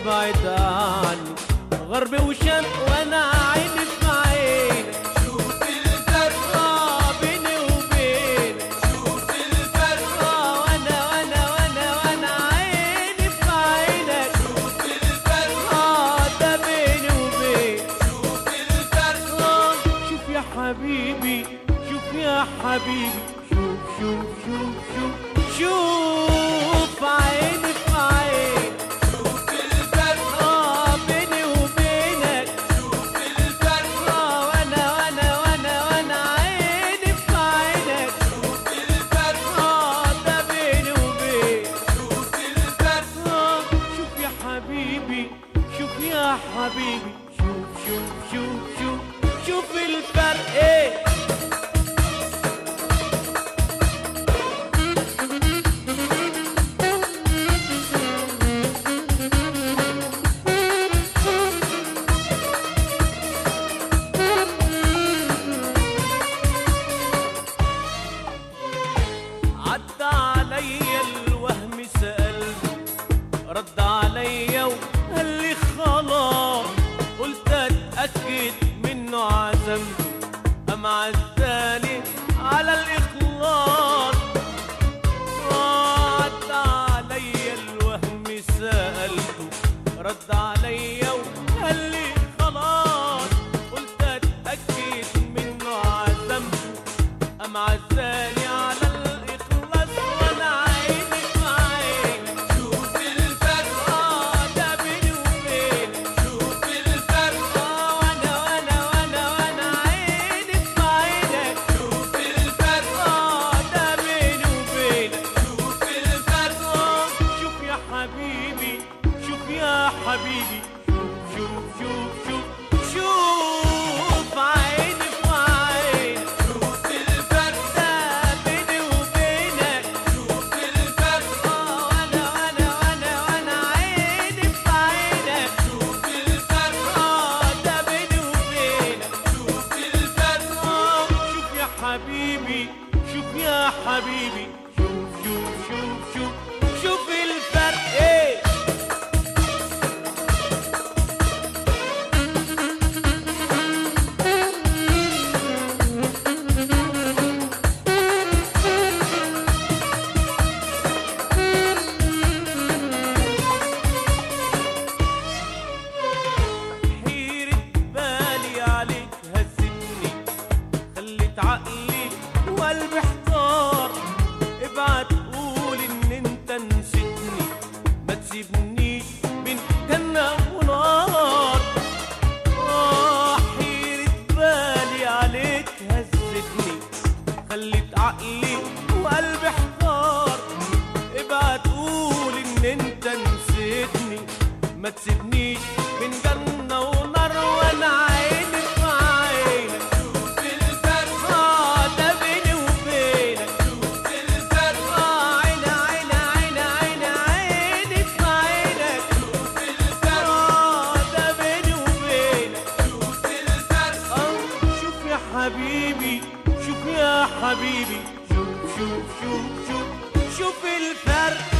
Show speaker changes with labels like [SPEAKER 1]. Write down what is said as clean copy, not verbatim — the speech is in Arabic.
[SPEAKER 1] ابعد عني، غرب وشرق وانا عيني في عينك.
[SPEAKER 2] شوف الفرق
[SPEAKER 1] بيني وبينك،
[SPEAKER 2] شوف الفرق
[SPEAKER 1] وانا عيني في عينك.
[SPEAKER 2] شوف الفرق
[SPEAKER 1] ده بيني وبينك.
[SPEAKER 2] شوف الفرق
[SPEAKER 1] شوف يا حبيبي، شوف يا حبيبي، شوف شوف شوف شوف شوف عيني في عينك.
[SPEAKER 2] شوف الفرق
[SPEAKER 1] بيني وبينك.
[SPEAKER 2] شوف الفرق
[SPEAKER 1] وانا عيني في عينك.
[SPEAKER 2] شوف الفرق
[SPEAKER 1] ده بيني وبينك.
[SPEAKER 2] شوف الفرق
[SPEAKER 1] شوف يا حبيبي، شوف يا حبيبي، شوف شوف شوف شوف شوف الفرق ايه. عدى عليا الوهم سألته، رد عليا وقال لي خلاص. قلت اتأكد منه عزمته، قام عزاني على الإخلاص. عدى عليا الوهم سألته، رد عليا وقال لي خلاص. قلت اتأكد منه عزمته، قام عزاني على الإخلاص. وانا عيني في عينك.
[SPEAKER 2] شوف الفرق
[SPEAKER 1] ده بيني وبينك.
[SPEAKER 2] شوف الفرق
[SPEAKER 1] وانا عيني في عينك.
[SPEAKER 2] شوف الفرق
[SPEAKER 1] ده بيني وبينك.
[SPEAKER 2] شوف الفرق
[SPEAKER 1] شوف يا حبيبي، شوف يا حبيبي، شوف شوف شوف شوف شوف عيني في عينك.
[SPEAKER 2] شوف الفرق
[SPEAKER 1] ده بيني وبينك.
[SPEAKER 2] شوف الفرق
[SPEAKER 1] وانا عيني في عينك.
[SPEAKER 2] شوف الفرق
[SPEAKER 1] ده بيني وبينك.
[SPEAKER 2] شوف الفرق
[SPEAKER 1] شوف يا حبيبي، شوف يا حبيبي، شوف شوف شوف شوف شوف الفرق ايه. حيرة بالي عليك هزتني، خلت عقلي وقلبي احتار. ابعت قول ان انت نسيتني، ما تسيبنيش بين جنة ونار. حيرة بالي عليك هزتني، خلت عقلي وقلبي احتار. ابعت قول ان انت نسيتني، ما تسيبنيش بين جنة ونار. وانا عيني في عينك.
[SPEAKER 2] شوف الفرق
[SPEAKER 1] ده بيني وبينك.
[SPEAKER 2] شوف الفرق
[SPEAKER 1] عيني في عينك.
[SPEAKER 2] شوف الفرق
[SPEAKER 1] ده بيني وبينك.
[SPEAKER 2] شوف الفرق
[SPEAKER 1] شوف يا حبيبي، شوف يا حبيبي، شوف شوف شوف شوف شوف الفرق